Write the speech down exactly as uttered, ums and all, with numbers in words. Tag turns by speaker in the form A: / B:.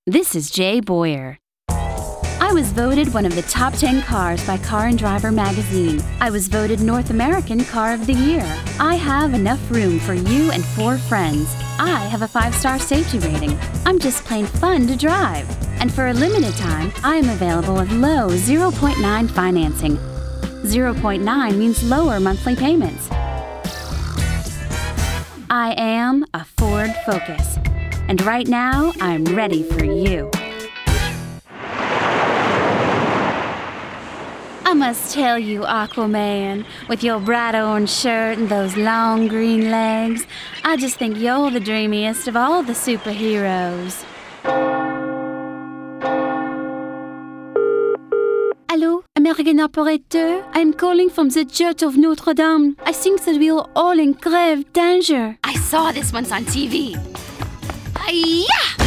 A: This is Jay Boyer. I was voted one of the top ten cars by Car and Driver magazine. I was voted North American Car of the Year. I have enough room for you and four friends. I have a five-star safety rating. I'm just plain fun to drive. And for a limited time, I am available with low zero point nine financing. zero point nine means lower monthly payments. I am a Ford Focus. And right now, I'm ready for you. I must tell you, Aquaman, with your bright orange shirt and those long green legs, I just think you're the dreamiest of all the superheroes. Hello, American operator. I'm calling from the Church of Notre Dame. I think that we are all in grave danger.
B: I saw this once on T V. Hi-ya!